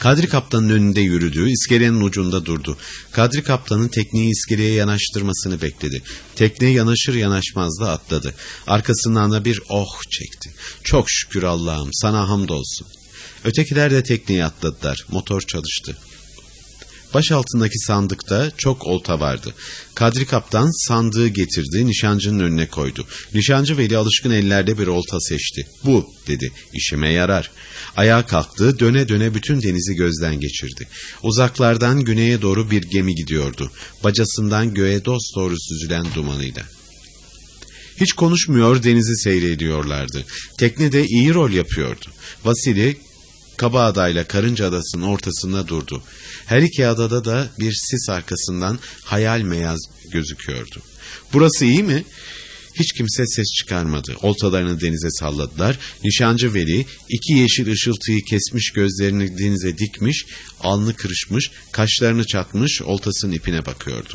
S2: Kadri Kaptan'ın önünde yürüdü, iskelenin ucunda durdu. Kadri Kaptan'ın tekneyi iskeleye yanaştırmasını bekledi. Tekne yanaşır yanaşmaz da atladı. Arkasından da bir oh çekti. Çok şükür Allah'ım, sana hamdolsun. Ötekiler de tekneye atladılar. Motor çalıştı. Baş altındaki sandıkta çok olta vardı. Kadri Kaptan sandığı getirdi, nişancının önüne koydu. Nişancı Veli alışkın ellerle bir olta seçti. Bu, dedi, işime yarar. Ayağa kalktı, döne döne bütün denizi gözden geçirdi. Uzaklardan güneye doğru bir gemi gidiyordu. Bacasından göğe dosdoğru süzülen dumanıyla. Hiç konuşmuyor, denizi seyrediyorlardı. Tekne de iyi rol yapıyordu. Vasili, Kabağada ile Karınca Adası'nın ortasında durdu. Her iki adada da bir sis arkasından hayal meyaz gözüküyordu. Burası iyi mi? Hiç kimse ses çıkarmadı. Oltalarını denize salladılar. Nişancı Veli iki yeşil ışıltıyı kesmiş, gözlerini denize dikmiş, alnı kırışmış, kaşlarını çatmış, oltasının ipine bakıyordu.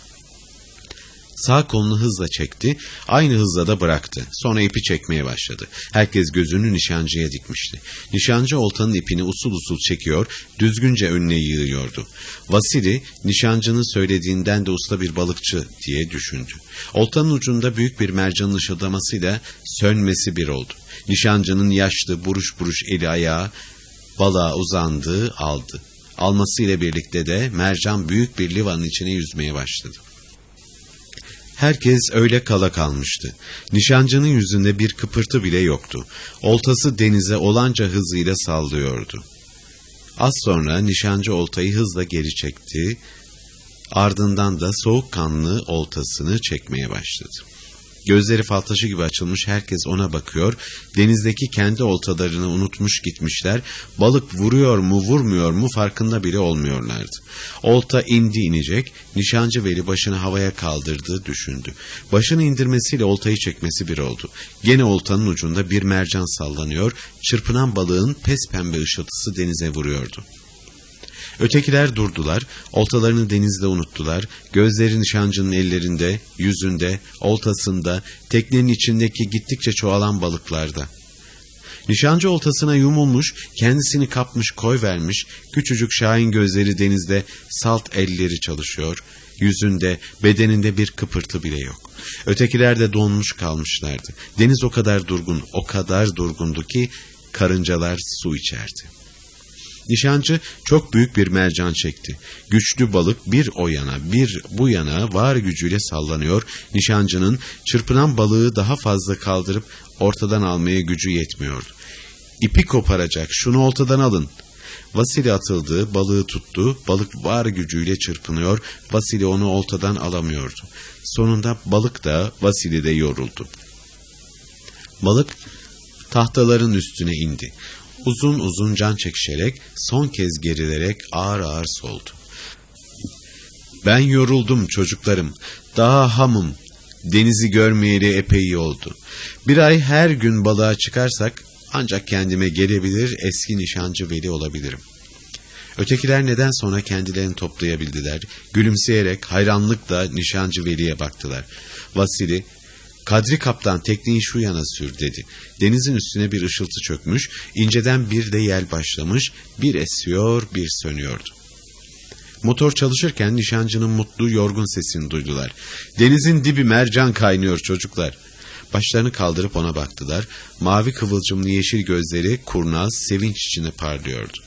S2: Sağ kolunu hızla çekti, aynı hızla da bıraktı. Sonra ipi çekmeye başladı. Herkes gözünü nişancıya dikmişti. Nişancı oltanın ipini usul usul çekiyor, düzgünce önüne yığıyordu. Vasili, nişancının söylediğinden de usta bir balıkçı diye düşündü. Oltanın ucunda büyük bir mercanın ışıldamasıyla sönmesi bir oldu. Nişancının yaşlı, buruş buruş eli ayağı balığa uzandı, aldı. Almasıyla birlikte de mercan büyük bir livanın içine yüzmeye başladı. Herkes öyle kala kalmıştı. Nişancının yüzünde bir kıpırtı bile yoktu. Oltası denize olanca hızıyla sallıyordu. Az sonra nişancı oltayı hızla geri çekti. Ardından da soğukkanlı oltasını çekmeye başladı. Gözleri fal taşı gibi açılmış, herkes ona bakıyor. Denizdeki kendi oltalarını unutmuş gitmişler. Balık vuruyor mu vurmuyor mu farkında bile olmuyorlardı. Olta indi inecek. Nişancı Veli başını havaya kaldırdı, düşündü. Başını indirmesiyle oltayı çekmesi bir oldu. Gene oltanın ucunda bir mercan sallanıyor. Çırpınan balığın pes pembe ışıltısı denize vuruyordu. Ötekiler durdular, oltalarını denizde unuttular, gözleri nişancının ellerinde, yüzünde, oltasında, teknenin içindeki gittikçe çoğalan balıklarda. Nişancı oltasına yumulmuş, kendisini kapmış, koy vermiş, küçücük şahin gözleri denizde, salt elleri çalışıyor, yüzünde, bedeninde bir kıpırtı bile yok. Ötekiler de donmuş kalmışlardı. Deniz o kadar durgun, o kadar durgundu ki karıncalar su içerdi. Nişancı çok büyük bir mercan çekti. Güçlü balık bir o yana bir bu yana var gücüyle sallanıyor. Nişancının çırpınan balığı daha fazla kaldırıp ortadan almaya gücü yetmiyordu. İpi koparacak, şunu ortadan alın. Vasili atıldı, balığı tuttu. Balık var gücüyle çırpınıyor. Vasili onu oltadan alamıyordu. Sonunda balık da Vasili de yoruldu. Balık tahtaların üstüne indi. Uzun uzun can çekişerek, son kez gerilerek ağır ağır soldu. Ben yoruldum çocuklarım, daha hamım, denizi görmeyeli epey oldu. Bir ay her gün balığa çıkarsak ancak kendime gelebilir, eski nişancı Veli olabilirim. Ötekiler neden sonra kendilerini toplayabildiler, gülümseyerek hayranlıkla nişancı Veli'ye baktılar. Vasili, Kadri Kaptan tekneyi şu yana sür dedi. Denizin üstüne bir ışıltı çökmüş, inceden bir de yel başlamış, bir esiyor, bir sönüyordu. Motor çalışırken nişancının mutlu, yorgun sesini duydular. Denizin dibi mercan kaynıyor çocuklar. Başlarını kaldırıp ona baktılar. Mavi kıvılcımlı yeşil gözleri kurnaz, sevinç içinde parlıyordu.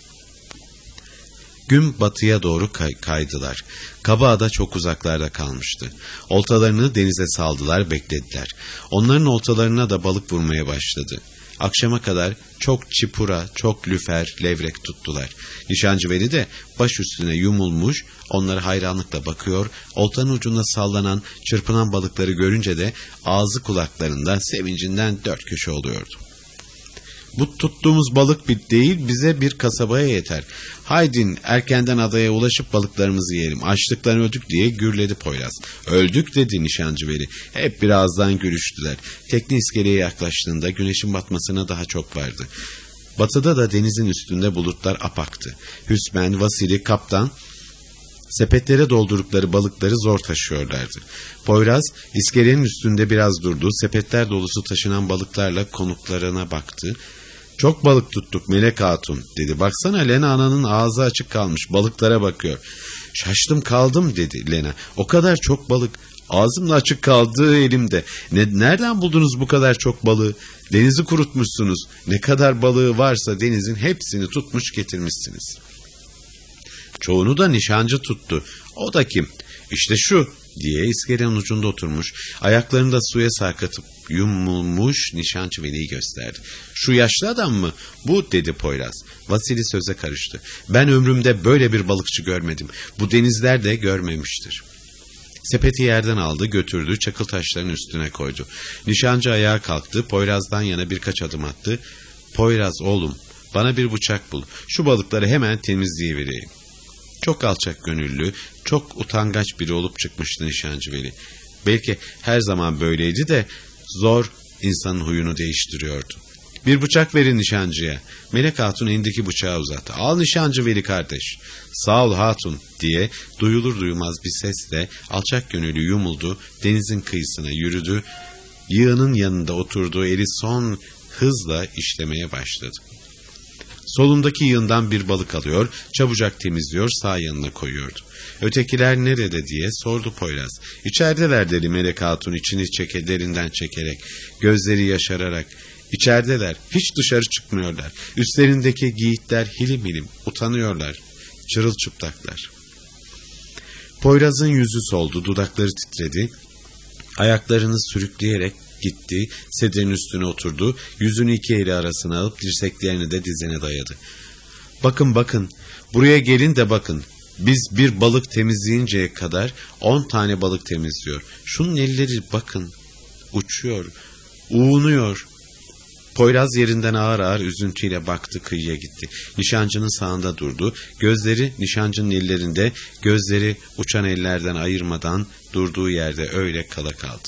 S2: Gün batıya doğru kaydılar. Kabağda çok uzaklarda kalmıştı. Oltalarını denize saldılar, beklediler. Onların oltalarına da balık vurmaya başladı. Akşama kadar çok çipura, çok lüfer, levrek tuttular. Nişancı Veli de baş üstüne yumulmuş, onlara hayranlıkla bakıyor, oltanın ucunda sallanan, çırpınan balıkları görünce de ağzı kulaklarında sevincinden dört köşe oluyordu. Bu tuttuğumuz balık değil, bize bir kasabaya yeter. Haydin erkenden adaya ulaşıp balıklarımızı yiyelim. Açlıktan öldük diye gürledi Poyraz. Öldük dedi nişancı Veli. Hep birazdan gülüştüler. Tekne iskeleye yaklaştığında güneşin batmasına daha çok vardı. Batıda da denizin üstünde bulutlar apaktı. Hüsmen, Vasili, Kaptan sepetlere doldurdukları balıkları zor taşıyorlardı. Poyraz iskelenin üstünde biraz durdu. Sepetler dolusu taşınan balıklarla konuklarına baktı.
S1: Çok balık tuttuk Melek Hatun dedi. Baksana Lena ananın ağzı açık kalmış, balıklara bakıyor. Şaştım kaldım dedi Lena. O kadar çok balık. Ağzımla açık kaldı elimde. Nereden buldunuz bu kadar çok balığı? Denizi kurutmuşsunuz. Ne kadar balığı varsa denizin hepsini tutmuş getirmişsiniz. Çoğunu da nişancı tuttu. O da kim? İşte şu diye iskelenin ucunda oturmuş, ayaklarını da suya sarkatıp yumulmuş nişancı Veli'yi gösterdi. Şu yaşlı adam mı? Bu dedi Poyraz. Vasili söze karıştı. Ben ömrümde böyle bir balıkçı görmedim. Bu denizler de görmemiştir. Sepeti yerden aldı, götürdü, çakıl taşların üstüne koydu. Nişancı ayağa kalktı, Poyraz'dan yana birkaç adım attı. Poyraz oğlum, bana bir bıçak bul. Şu balıkları hemen temizleyivereyim. Çok alçak gönüllü, çok utangaç biri olup çıkmıştı nişancı Veli. Belki her zaman böyleydi de zor insanın huyunu değiştiriyordu. Bir bıçak verin nişancıya. Melek Hatun elindeki bıçağı uzattı. Al nişancı Veli kardeş. Sağ ol Hatun diye duyulur duymaz bir sesle alçak gönüllü yumuldu, denizin kıyısına yürüdü. Yığının yanında oturduğu eli son hızla işlemeye başladı. Solundaki yığından bir balık alıyor, çabucak temizliyor, sağ yanına koyuyordu. Ötekiler nerede diye sordu Poyraz. İçerideler dedi Melek Hatun içini derinden çekerek, gözleri yaşararak. İçerideler, hiç dışarı çıkmıyorlar. Üstlerindeki giyitler hilim hilim, utanıyorlar, çırılçıplaklar. Poyraz'ın yüzü soldu, dudakları titredi, ayaklarını sürükleyerek gitti, sedirin üstüne oturdu, yüzünü iki eli arasına alıp dirseklerini de dizine dayadı. Bakın bakın, buraya gelin de bakın, biz bir balık temizleyinceye kadar 10 tane balık temizliyor. Şunun elleri bakın, uçuyor, uğunuyor. Poyraz yerinden ağır ağır üzüntüyle baktı, kıyıya gitti. Nişancının sağında durdu, gözleri nişancının ellerinde, gözleri uçan ellerden ayırmadan durduğu yerde öyle kala kaldı.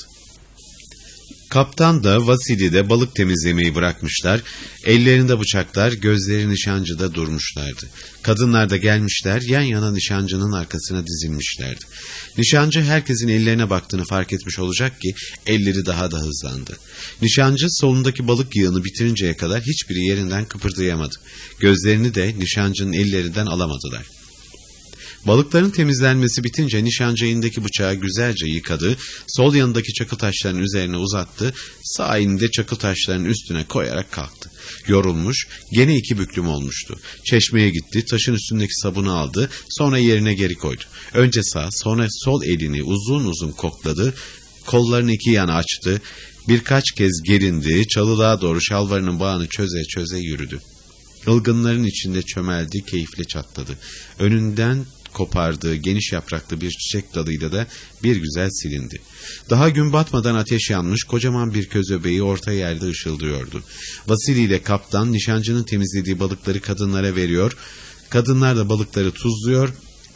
S1: Kaptan da Vasili de balık temizlemeyi bırakmışlar, ellerinde bıçaklar, gözleri nişancıda durmuşlardı. Kadınlar da gelmişler, yan yana nişancının arkasına dizilmişlerdi. Nişancı herkesin ellerine baktığını fark etmiş olacak ki elleri daha da hızlandı. Nişancı solundaki balık yığını bitirinceye kadar hiçbiri yerinden kıpırdayamadı. Gözlerini de nişancının ellerinden alamadılar. Balıkların temizlenmesi bitince nişancı elindeki bıçağı güzelce yıkadı, sol yanındaki çakıl taşlarının üzerine uzattı, sağ elini de çakıl taşlarının üstüne koyarak kalktı. Yorulmuş, gene 2 büklüm olmuştu. Çeşmeye gitti, taşın üstündeki sabunu aldı, sonra yerine geri koydu. Önce sağ, sonra sol elini uzun uzun kokladı, kollarını 2 yana açtı, birkaç kez gerindi, çalılığa doğru şalvarının bağını çöze çöze yürüdü. Ilgınların içinde çömeldi, keyifle çatladı. Önünden kopardığı geniş yapraklı bir çiçek dalıyla da bir güzel silindi. Daha gün batmadan ateş yanmış, kocaman bir közöbeği orta yerde ışıldıyordu. Vasili ile kaptan nişancının temizlediği balıkları kadınlara veriyor, kadınlar da balıkları tuzluyor,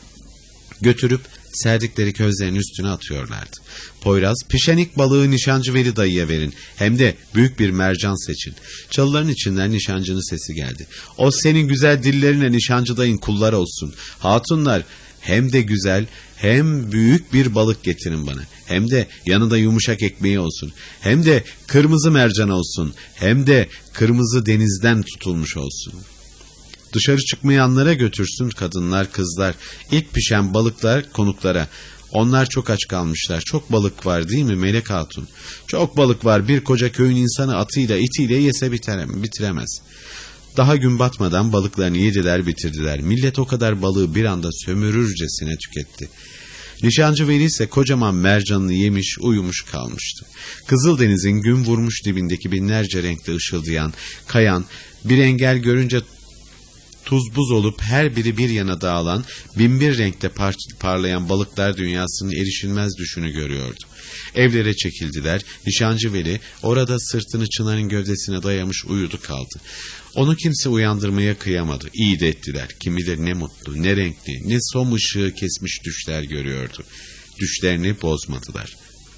S1: götürüp serdikleri közlerin üstüne atıyorlardı. Poyraz, pişenik balığı nişancı Veli dayıya verin, hem de büyük bir mercan seçin. Çalıların içinden nişancının sesi geldi. O senin güzel dillerine nişancı dayın kullar olsun. Hatunlar, hem de güzel hem büyük bir balık getirin bana. Hem de yanında yumuşak ekmeği olsun. Hem de kırmızı mercan olsun. Hem de kırmızı denizden tutulmuş olsun. Dışarı çıkmayanlara götürsün kadınlar, kızlar. İlk pişen balıklar konuklara. Onlar çok aç kalmışlar. Çok balık var değil mi Melek Hatun? Çok balık var. Bir koca köyün insanı atıyla itiyle yese bitiremez. Daha gün batmadan balıklarını yediler bitirdiler. Millet o kadar balığı bir anda sömürürcesine tüketti. Nişancı Veli ise kocaman mercanını yemiş, uyumuş kalmıştı. Kızıldeniz'in gün vurmuş dibindeki binlerce renkte ışıldayan, kayan, bir engel görünce tuz buz olup her biri bir yana dağılan, binbir renkte parlayan balıklar dünyasının erişilmez düşünü görüyordu. Evlere çekildiler, nişancı Veli orada sırtını çınarın gövdesine dayamış uyudu kaldı. Onu kimse uyandırmaya kıyamadı, iyi de ettiler. Kim bilir ne mutlu, ne renkli, ne som ışığı kesmiş düşler görüyordu. Düşlerini bozmadılar.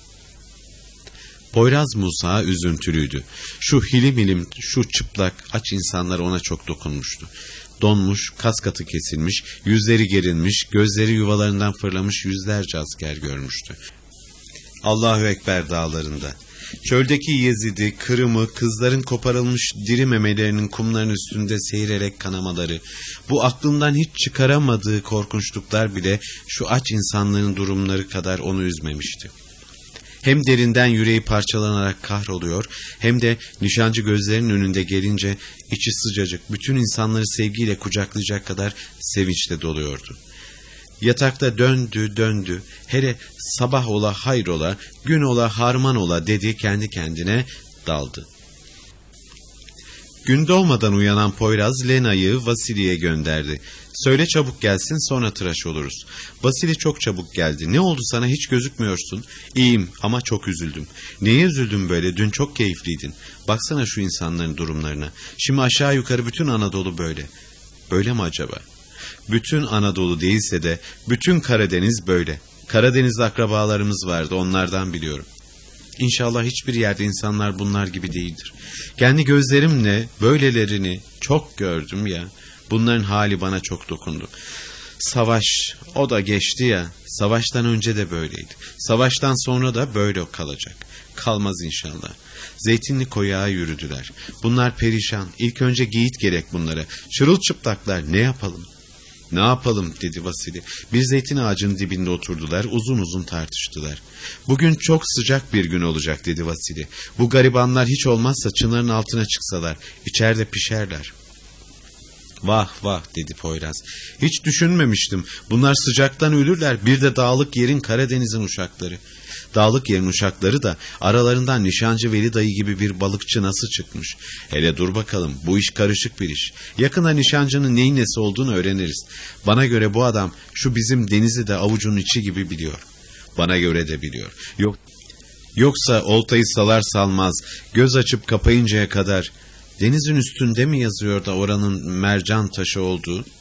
S1: Poyraz Musa üzüntülüydü. Şu hilim hilim, şu çıplak, aç insanlar ona çok dokunmuştu. Donmuş, kas katı kesilmiş, yüzleri gerilmiş, gözleri yuvalarından fırlamış yüzlerce asker görmüştü. Allahu Ekber dağlarında, Çöldeki Yezid'i, Kırım'ı, kızların koparılmış diri memelerinin kumların üstünde seyirerek kanamaları, bu aklından hiç çıkaramadığı korkunçluklar bile şu aç insanların durumları kadar onu üzmemişti. Hem derinden yüreği parçalanarak kahroluyor, hem de nişancı gözlerinin önünde gelince içi sıcacık, bütün insanları sevgiyle kucaklayacak kadar sevinçle doluyordu. Yatakta döndü, hele sabah ola hayrola, gün ola harman ola dedi, kendi kendine daldı. Gün doğmadan uyanan Poyraz, Lena'yı Vasili'ye gönderdi. Söyle çabuk gelsin, sonra tıraş oluruz. Vasili çok çabuk geldi. Ne oldu sana, hiç gözükmüyorsun? İyiyim ama çok üzüldüm. Neye üzüldün böyle? Dün çok keyifliydin. Baksana şu insanların durumlarına. Şimdi aşağı yukarı bütün Anadolu böyle. Böyle mi acaba? Bütün Anadolu değilse de bütün Karadeniz böyle. Karadeniz'de akrabalarımız vardı, onlardan biliyorum. İnşallah hiçbir yerde insanlar bunlar gibi değildir. Kendi gözlerimle böylelerini çok gördüm ya. Bunların hali bana çok dokundu. Savaş, o da geçti ya. Savaştan önce de böyleydi. Savaştan sonra da böyle kalacak. Kalmaz inşallah. Zeytinli koyağa yürüdüler. Bunlar perişan. İlk önce geyit gerek bunlara. Çırılçıplaklar, ne yapalım? Ne yapalım dedi Vasili. Bir zeytin ağacının dibinde oturdular, uzun uzun tartıştılar. Bugün çok sıcak bir gün olacak dedi Vasili. Bu garibanlar hiç olmazsa çınarın altına çıksalar, içeride pişerler. Vah vah dedi Poyraz. Hiç düşünmemiştim. Bunlar sıcaktan ölürler. Bir de dağlık yerin, Karadeniz'in uşakları. Dağlık yerin uşakları da aralarından Nişancı Veli dayı gibi bir balıkçı nasıl çıkmış? Hele dur bakalım, bu iş karışık bir iş. Yakında Nişancı'nın neyin nesi olduğunu öğreniriz. Bana göre bu adam şu bizim denizi de avucunun içi gibi biliyor. Bana göre de biliyor. Yoksa oltayı salar salmaz, göz açıp kapayıncaya kadar denizin üstünde mi yazıyor da oranın mercan taşı olduğu?